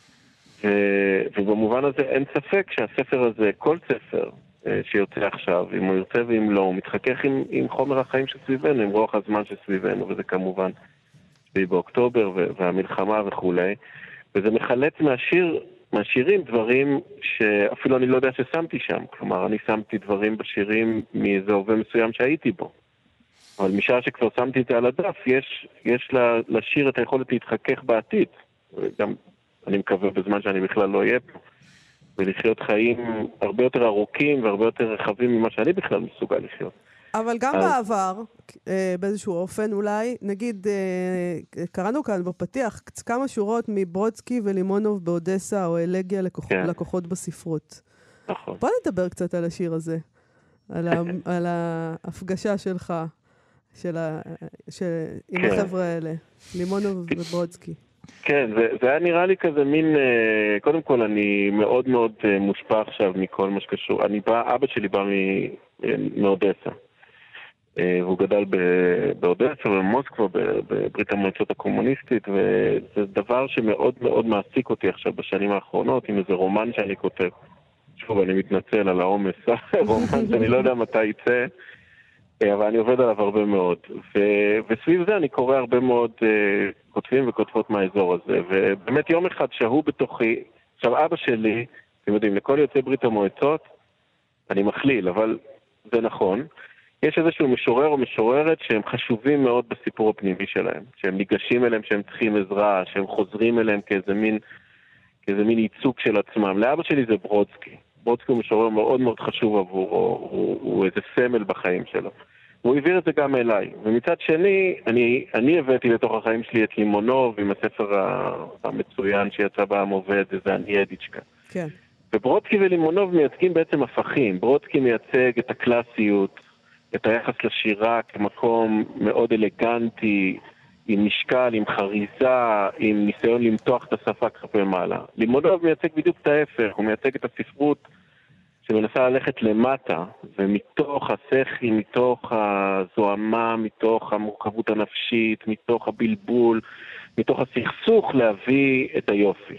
ובמובן הזה אין ספק שהספר הזה, כל ספר שיוצא עכשיו, אם הוא יוצא ואם לא, הוא מתחכך עם חומר החיים שסביבנו, עם רוח הזמן שסביבנו, וזה כמובן 7 באוקטובר והמלחמה וכולי, וזה מחלץ מהשירים דברים שאפילו אני לא יודע ששמתי שם, כלומר אני שמתי דברים בשירים מאיזה הווה מסוים שהייתי בו, אבל משעה שכבר שמתי את זה על הדף, יש לשיר את היכולת להתחכך בעתיד, גם אני מקווה בזמן שאני בכלל לא אהיה פה, ולחיות חיים הרבה יותר ארוכים והרבה יותר רחבים ממה שאני בכלל מסוגל לחיות. אבל גם בעבר, באיזשהו אופן אולי, נגיד, קראנו כאן בפתיח כמה שורות מברודסקי ולימונוב באודסה, או אלגיה לקוחות בספרות. נכון. בוא נדבר קצת על השיר הזה, על ההפגשה שלך, עם החבר'ה האלה, לימונוב וברודסקי. כן, זה היה נראה לי כזה מין, קודם כל אני מאוד מאוד מושפע עכשיו מכל מה שקשור, אבא שלי בא מאודסה, והוא גדל באודסה ובמוסקבה, בברית המועצות הקומוניסטית, וזה דבר שמאוד מאוד מעסיק אותי עכשיו בשנים האחרונות, עם איזה רומן שאני כותב. שוב, אני מתנצל על העומס, רומן שאני לא יודע מתי יצא, אבל אני עובד עליו הרבה מאוד. וסביב זה אני קורא הרבה מאוד כותבים וכותבות מהאזור הזה, ובאמת יום אחד שהוא בתוכי, עכשיו אבא שלי, אתם יודעים, לכל יוצאי ברית המועצות, אני מכליל, אבל זה נכון, יש איזשהו משורר או משוררת שהם חשובים מאוד בסיפור הפנימי שלהם, שהם ניגשים אליהם, שהם צריכים עזרה, שהם חוזרים אליהם כאיזה מין ייצוג של עצמם. לאבא שלי זה ברודסקי. ברודסקי הוא משורר מאוד מאוד חשוב עבורו, הוא איזה סמל בחיים שלו. הוא העביר את זה גם אליי. ומצד שני, אני הבאתי לתוך החיים שלי את לימונוב עם הספר המצוין שיצא בעם עובד, זה אני אדיצ'קה. כן. וברודסקי ולימונוב מייצגים בעצם הפכים. ברודסקי מייצג את הקלאסיות, את היחס לשירה כמקום מאוד אלגנטי, עם משקל, עם חריזה, עם ניסיון למתוח את השפה כלפי מעלה. לימונוב מייצג בדיוק את ההפך, הוא מייצג את הספרות שמנסה ללכת למטה, ומתוך השכי, מתוך הזוהמה, מתוך המורכבות הנפשית, מתוך הבלבול, מתוך הסכסוך להביא את היופי.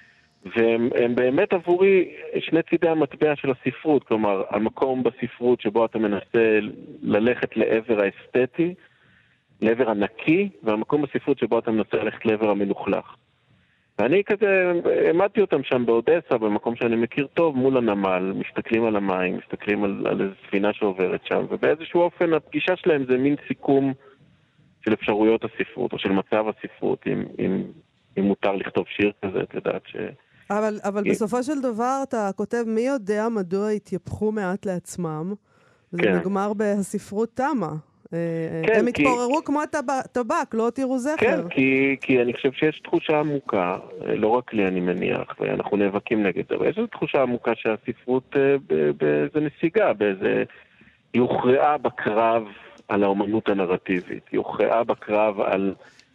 והם באמת עבורי שני צידי המטבע של הספרות, כלומר, המקום בספרות שבו אתה מנסה ללכת לעבר האסתטי, לעבר הנקי, והמקום בספרות שבו אתה מנסה ללכת לעבר המלוכלך. ואני כזה, עמדתי אותם שם באודסה, במקום שאני מכיר טוב, מול הנמל, מסתכלים על המים, מסתכלים על איזו ספינה שעוברת שם, ובאיזשהו אופן הפגישה שלהם זה מין סיכום של אפשרויות הספרות, או של מצב הספרות, אם מותר לכתוב שיר כזה, את יודעת ש... אבל בסופו של דבר אתה כותב, מי יודע מדוע התייפכו מעט לעצמם, וזה נגמר בהספרות תמה. הם התפוררו כמו הטבק, לא תראו זכר. כן, כי אני חושב שיש תחושה עמוקה, לא רק לי אני מניח, ואנחנו נאבקים נגד זה, אבל יש איזו תחושה עמוקה שהספרות באיזה נסיגה, היא הוכרעה בקרב על האומנות הנרטיבית, היא הוכרעה בקרב על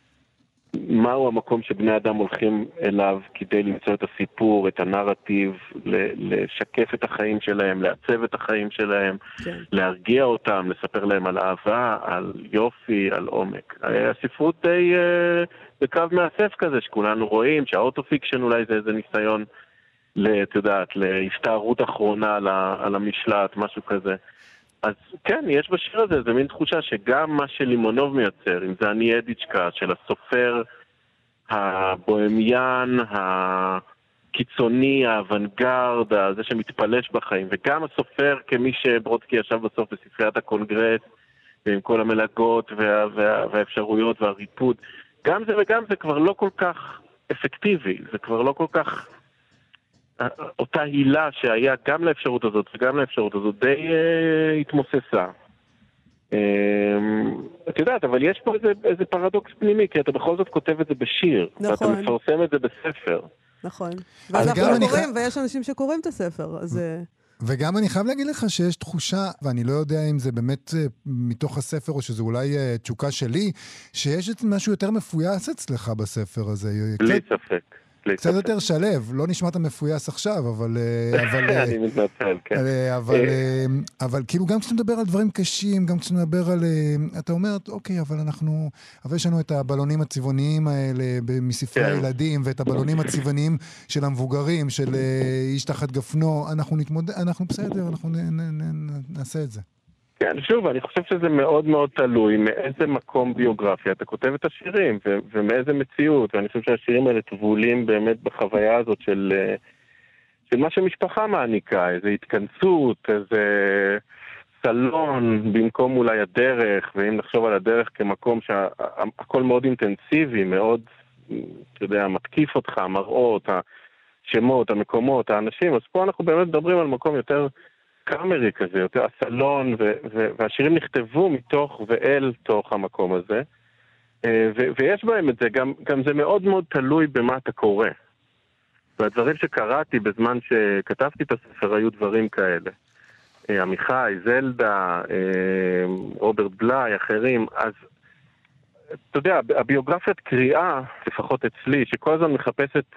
מהו המקום שבני אדם הולכים אליו כדי למצוא את הסיפור, את הנרטיב, לשקף את החיים שלהם, לעצב את החיים שלהם, כן. להרגיע אותם, לספר להם על אהבה, על יופי, על עומק. הספרות די בקרב מאסף כזה שכולנו רואים, שהאוטו-פיקשן אולי זה איזה ניסיון, את יודעת, להסתערות אחרונה על המשלט, משהו כזה. אז כן, יש בשיר הזה, זה מין תחושה שגם מה שלימונוב מייצר, אם זה אני אדיצ'קה, של הסופר הבוהמיין, הקיצוני, האוונגרד, זה שמתפלש בחיים, וגם הסופר כמי שברודסקי ישב בסוף בספריית הקונגרס, ועם כל המלגות והאפשרויות והריפוד. גם זה וגם זה כבר לא כל כך אפקטיבי, זה כבר לא כל כך אותה הילה שהיה גם לאפשרות הזאת וגם לאפשרות הזאת, די התמוססה. את יודעת, אבל יש פה איזה פרדוקס פנימי, כי אתה בכל זאת כותב את זה בשיר, ואתה מפרסם את זה בספר. נכון. ואנחנו קוראים, ויש אנשים שקוראים את הספר, אז... וגם אני חייב להגיד לך שיש תחושה, ואני לא יודע אם זה באמת מתוך הספר, או שזה אולי תשוקה שלי, שיש משהו יותר מפויס אצלך בספר הזה. בלי ספק. קצת יותר שלב, לא נשמעת מפויס עכשיו, אבל... אני מתנצל, כן. אבל כאילו גם כשאתה מדבר על דברים קשים, גם כשאתה מדבר על... אתה אומר, אוקיי, אבל יש לנו את הבלונים הצבעוניים האלה מספרי הילדים, ואת הבלונים הצבעוניים של המבוגרים, של איש תחת גפנו, אנחנו בסדר, אנחנו נעשה את זה. כן, שוב, אני חושב שזה מאוד מאוד תלוי מאיזה מקום ביוגרפיה אתה כותב את השירים, ומאיזה מציאות, ואני חושב שהשירים האלה טבולים באמת בחוויה הזאת של מה שמשפחה מעניקה, איזו התכנסות, איזה סלון במקום אולי הדרך, ואם נחשוב על הדרך כמקום שהכל מאוד אינטנסיבי, מאוד, אתה יודע, מתקיף אותך, מראות, השמות, המקומות, האנשים, אז פה אנחנו באמת מדברים על מקום יותר... קאמרי כזה, יותר הסלון, והשירים נכתבו מתוך ואל תוך המקום הזה, ויש בהם את זה, גם זה מאוד מאוד תלוי במה אתה קורא. והדברים שקראתי בזמן שכתבתי את הספר היו דברים כאלה. עמיחי, זלדה, רוברט בלאי, אחרים, אז אתה יודע, הביוגרפיית קריאה, לפחות אצלי, שכל הזמן מחפשת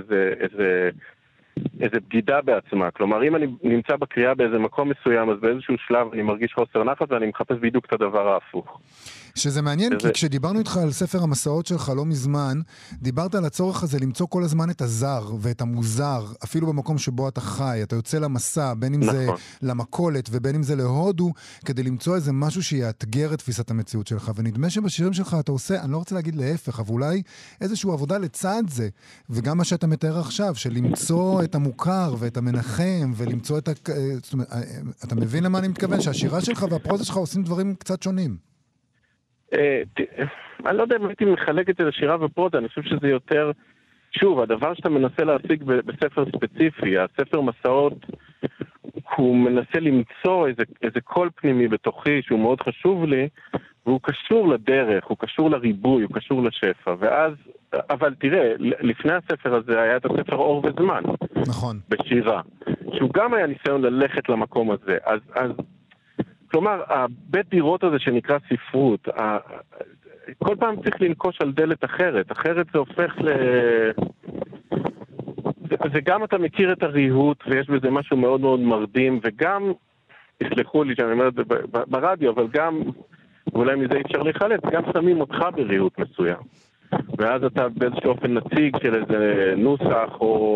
איזה בגידה בעצמה. כלומר, אם אני נמצא בקריאה באיזה מקום מסוים, אז באיזשהו שלב אני מרגיש חוסר נחת, ואני מחפש בדיוק את הדבר ההפוך. שזה מעניין, כי כשדיברנו איתך על ספר המסעות שלך לא מזמן, דיברת על הצורך הזה למצוא כל הזמן את הזר ואת המוזר, אפילו במקום שבו אתה חי. אתה יוצא למסע, בין אם זה למקולת ובין אם זה להודו, כדי למצוא איזה משהו שיאתגר את תפיסת המציאות שלך. ונדמה שבשירים שלך אתה עושה, אני לא רוצה להגיד להפך, אבל אולי איזושהי עבודה לצד זה, וגם מה שאתה מתאר עכשיו, של למצוא את המוכר ואת המנחם, ולמצוא את זאת אומרת, אתה מבין למה אני מתכוון? שהשירה שלך והפרוזה שלך עושים דברים קצת שונים. אני לא יודע אם הייתי מחלק את זה לשירה ופרוזה, אני חושב שזה יותר, שוב, הדבר שאתה מנסה להשיג בספר ספציפי, הספר מסעות, הוא מנסה למצוא איזה קול פנימי בתוכי שהוא מאוד חשוב לי, והוא קשור לדרך, הוא קשור לריבוי, הוא קשור לשפע, ואז, אבל תראה, לפני הספר הזה היה את הספר אור וזמן. נכון. בשירה, שהוא גם היה ניסיון ללכת למקום הזה, אז כלומר, הבית דירות הזה שנקרא ספרות, כל פעם צריך לנקוש על דלת אחרת, אחרת זה הופך זה גם אתה מכיר את הריהוט, ויש בזה משהו מאוד מאוד מרדים, וגם, תסלחו לי שאני אומר את זה ברדיו, אבל גם, ואולי מזה אפשר להיחלץ, גם שמים אותך בריהוט מסוים. ואז אתה באיזשהו אופן נציג של איזה נוסח,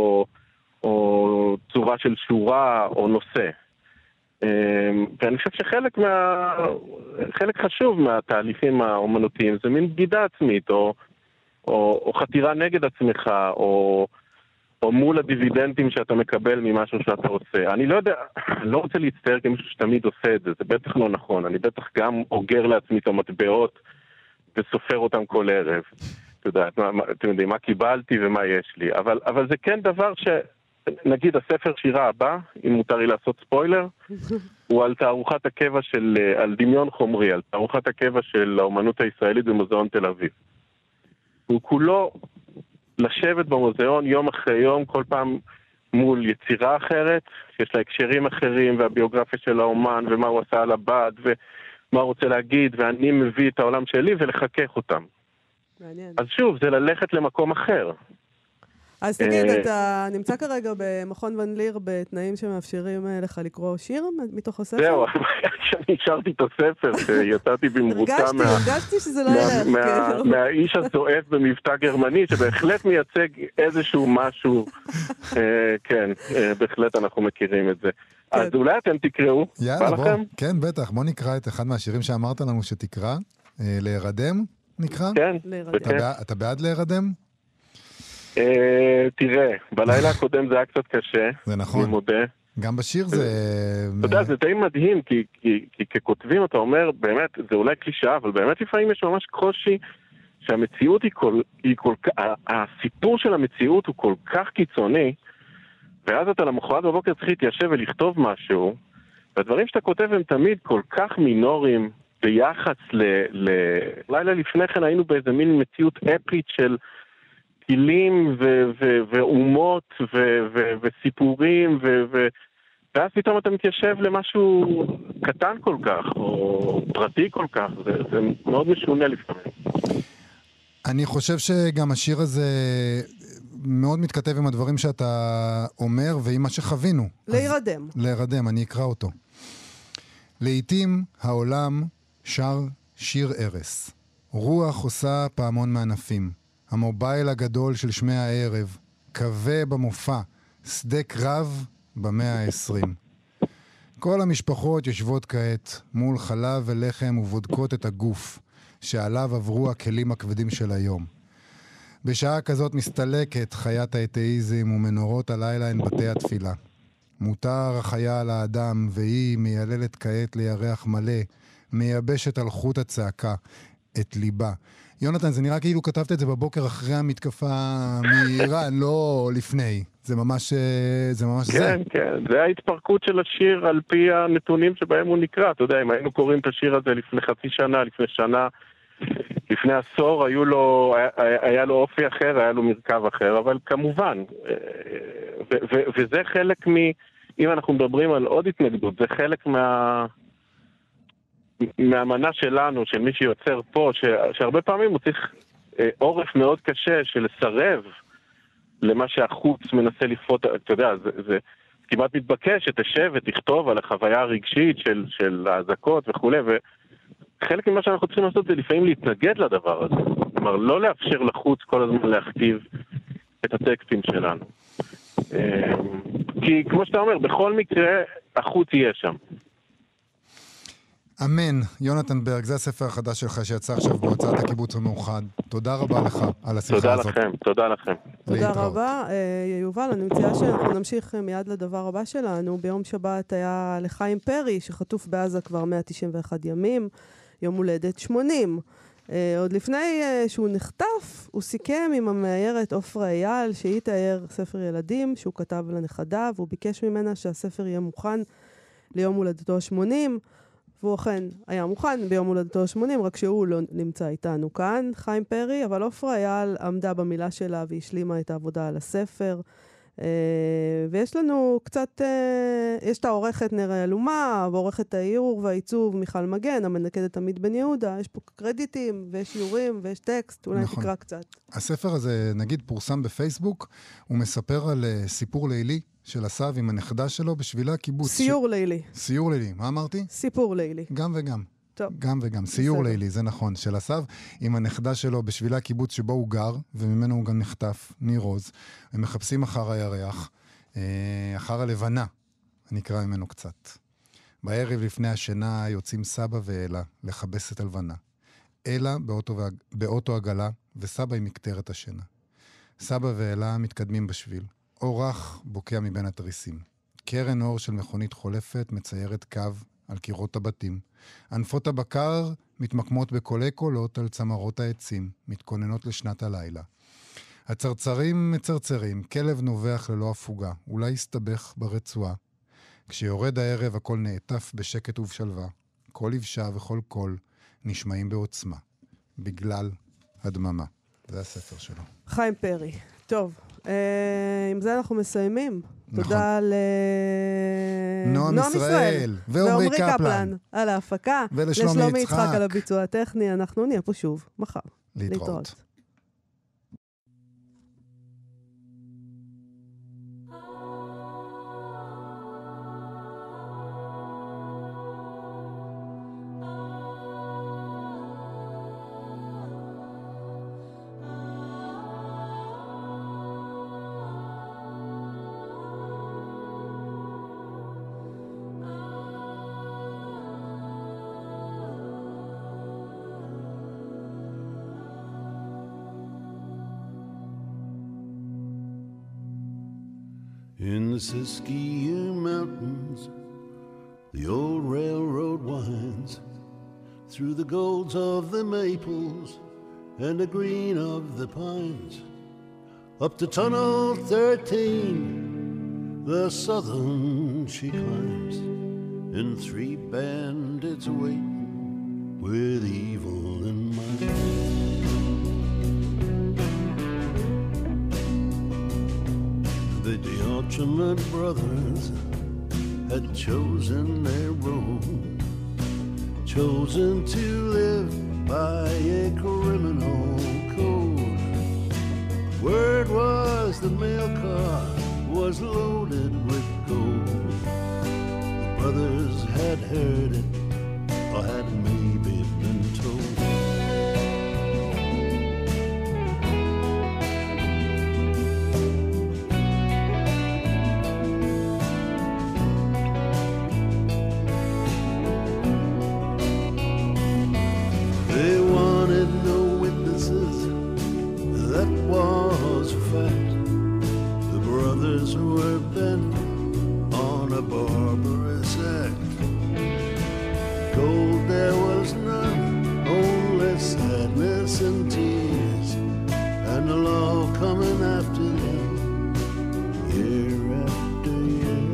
או צורה של שורה, או נושא. ואני חושב חלק חשוב מהתהליכים האומנותיים זה מין בגידה עצמית, או חתירה נגד עצמך, או מול הדיבידנטים שאתה מקבל ממשהו שאתה רוצה. אני לא יודע, לא רוצה להצטער כמישהו שתמיד עושה את זה, זה בטח לא נכון. אני בטח גם אוגר לעצמי את המטבעות וסופר אותם כל ערב. אתם יודעים מה קיבלתי ומה יש לי. אבל זה כן דבר נגיד הספר שירה הבא, אם מותר לי לעשות ספוילר, הוא על תערוכת הקבע על דמיון חומרי, על תערוכת הקבע של האומנות הישראלית במוזיאון תל אביב. הוא כולו לשבת במוזיאון יום אחרי יום, כל פעם מול יצירה אחרת, שיש לה הקשרים אחרים, והביוגרפיה של האומן, ומה הוא עשה על הבד, ומה הוא רוצה להגיד, ואני מביא את העולם שלי ולחכך אותם. מעניין. אז שוב, זה ללכת למקום אחר. אז תגיד, אתה נמצא כרגע במכון ון ליר בתנאים שמאפשרים לך לקרוא שיר מתוך הספר? זהו, שאני השארתי את הספר, שיצאתי במרוצה הרגשתי שזה לא ילך. מהאיש הזועף במבטא גרמני, שבהחלט מייצג איזשהו משהו, כן, בהחלט אנחנו מכירים את זה. אז אולי אתם תקראו, בא לכם? כן, בטח, בוא נקרא את אחד מהשירים שאמרת לנו שתקרא, להירדם, נקרא? כן. אתה בעד להירדם? תראה, בלילה הקודם זה היה קצת קשה. זה נכון. אני מודה. גם בשיר זה... אתה יודע, זה די מדהים, כי ככותבים אתה אומר, באמת, זה אולי קלישאה, אבל באמת לפעמים יש ממש קושי שהמציאות היא כל כך, הסיפור של המציאות הוא כל כך קיצוני, ואז אתה למחרת בבוקר צריך להתיישב ולכתוב משהו, והדברים שאתה כותב הם תמיד כל כך מינוריים ביחס לילה לפני כן היינו באיזה מין מציאות אפית של טילים ואומות וסיפורים ואז פתאום אתה מתיישב למשהו קטן כל כך או פרטי כל כך, זה מאוד משונה לפעמים. אני חושב שגם השיר הזה מאוד מתכתב עם הדברים שאתה אומר ועם מה שחווינו. להירדם, אני אקרא אותו. לעתים העולם שר שיר ערס. רוח עושה פעמון מענפים. המובייל הגדול של שמי הערב. קווה במופע. שדה קרב במאה ה-20. כל המשפחות יושבות כעת מול חלב ולחם ובודקות את הגוף שעליו עברו הכלים הכבדים של היום. בשעה כזאת מסתלקת חיית האתאיזם ומנורות הלילה הן בתי התפילה. מותר החיה על האדם והיא מייללת כעת לירח מלא, מייבשת על חוט הצעקה את ליבה. יונתן, זה נראה כאילו כתבת את זה בבוקר אחרי המתקפה מאיראן, לא לפני. זה ממש זה. כן, כן. זה ההתפרקות של השיר על פי הנתונים שבהם הוא נקרא. אתה יודע, אם היינו קוראים את השיר הזה לפני חצי שנה, לפני שנה, לפני עשור, היה לו אופי אחר, היה לו מרכב אחר, אבל כמובן, וזה חלק אם אנחנו מדברים על עוד התנגדות, זה חלק מהמנה שלנו, של מי שיוצר פה, שהרבה פעמים הוא צריך עורף מאוד קשה של לסרב למה שהחוץ מנסה לפרוט, אתה יודע, זה כמעט מתבקש שתשב ותכתוב על החוויה הרגשית של ההזקות וכו', וחלק ממה שאנחנו צריכים לעשות זה לפעמים להתנגד לדבר הזה. כלומר, לא לאפשר לחוץ כל הזמן להכתיב את הטקסטים שלנו. כי כמו שאתה אומר, בכל מקרה החוץ יהיה שם. אמן. יונתן ברג, זה הספר החדש שלך שיצא עכשיו בהוצאת הקיבוץ המאוחד. תודה רבה לך על השיחה הזאת. תודה לכם. תודה רבה. יובל, אני מציעה שאנחנו נמשיך מיד לדבר הבא שלנו. ביום שבת היה לחיים פרי, שחטוף בעזה כבר 191 ימים, יום הולדת 80. עוד לפני שהוא נחטף, הוא סיכם עם המאיירת עופרה אייל, שהיא תאר ספר ילדים שהוא כתב לנכדיו, והוא ביקש ממנה שהספר יהיה מוכן ליום הולדתו ה-80, והוא אכן היה מוכן ביום הולדתו ה-80, רק שהוא לא נמצא איתנו כאן, חיים פרי, אבל עופרה אייל עמדה במילה שלה והשלימה את העבודה על הספר, ויש לנו קצת, יש את העורכת נראה אלומה, ועורכת העיור והעיצוב מיכל מגן, המנקדת עמית בן יהודה, יש פה קרדיטים ויש שיעורים ויש טקסט, אולי נכון. תקרא קצת. הספר הזה, נגיד, פורסם בפייסבוק, הוא מספר על סיפור לילי של הסב עם הנכדה שלו בשבילה קיבוץ. סיור לילי. סיור לילי, מה אמרתי? סיפור לילי. גם וגם. טוב. גם וגם, סיור לילי, זה נכון, של הסב, עם הנכדה שלו בשבילה הקיבוץ שבו הוא גר, וממנו הוא גם נחטף, ניר עוז. הם מחפשים אחר הירח, אחר הלבנה, נקרא ממנו קצת. בערב לפני השינה יוצאים סבא ואלה לחבש את הלבנה. אלה באוטו עגלה, וסבא עם מקטרת השינה. סבא ואלה מתקדמים בשביל. אור רך בוקע מבין התריסים. קרן אור של מכונית חולפת מציירת קו על קירות הבתים. ענפות הבקר מתמקמות בקולי קולות על צמרות העצים, מתכוננות לשנת הלילה. הצרצרים מצרצרים, כלב נובח ללא הפוגה, אולי יסתבך ברצועה. כשיורד הערב הכל נעטף בשקט ובשלווה. כל לבשה וכל קול נשמעים בעוצמה, בגלל הדממה. זה הספר שלו. חיים פרי. טוב, עם זה אנחנו מסיימים. נכון. תודה נועם ישראל ועומרי קפלן על ההפקה, ולשלומי יצחק על הביצוע הטכני. אנחנו נהיה פה שוב מחר. להתראות. In the Siskiyou Mountains, the old railroad winds through the golds of the maples and the green of the pines. Up to Tunnel 13, the southern she climbs, and 3 bandits waiting with evil in mind. The D'Archimond brothers had chosen their road, chosen to live by a criminal code. Word was the mail car was loaded with gold. The brothers had heard it, or had maybe been told. They wanted no witnesses, that was a fact. The brothers were bent on a barbarous act. Gold there was none, only sadness and tears, and the law coming after them, year after year.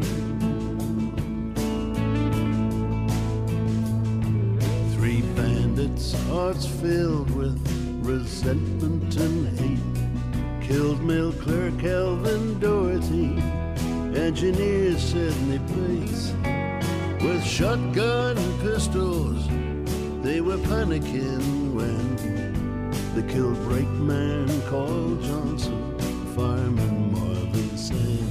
Three bandits, hearts filled with resentment and hate, killed mill clerk Elvin Doherty, engineer Sidney Pace. With shotgun pistols, they were panicking when they killed brakeman Carl Johnson, fireman Marvin Sam.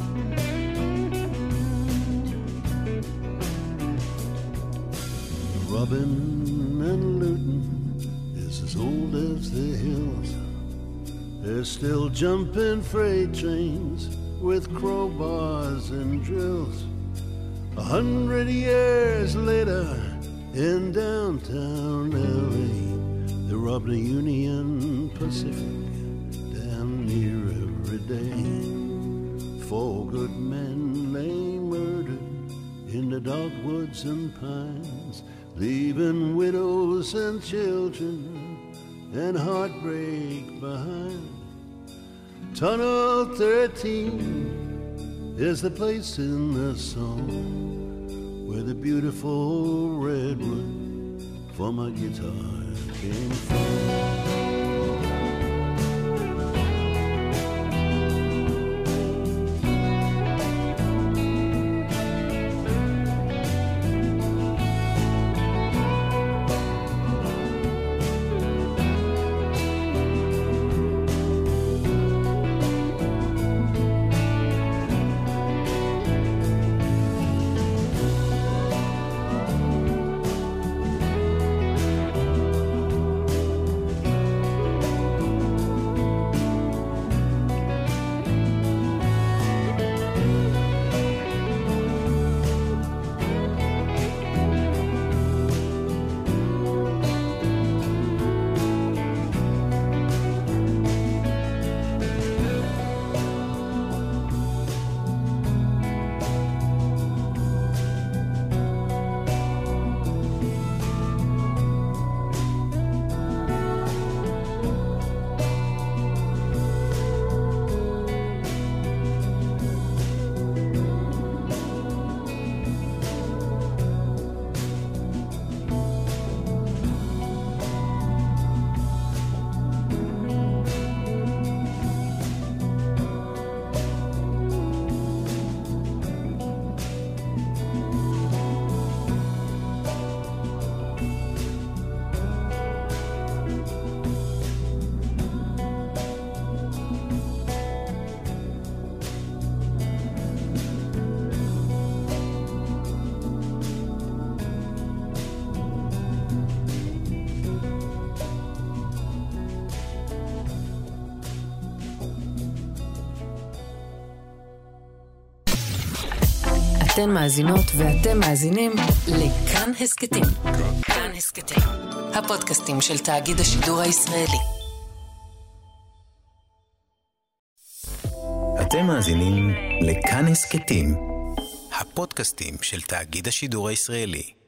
Robbing and looting is as old as the hills. They're still jumping freight trains with crowbars and drills. 100 years later, in downtown LA, they rob the Union Pacific damn near every day. 4 good men lay murdered in the dogwoods and pines, leaving widows and children and heartbreak behind. Tunnel 13 is the place in the song where the beautiful redwood for my guitar came from. אתן מאזינות ואתם מאזינים לכאן הסקטים. כאן הסקטים, הפודקאסטים של תאגיד השידור הישראלי. אתם מאזינים לכאן הסכתים, הפודקאסטים של תאגיד השידור הישראלי.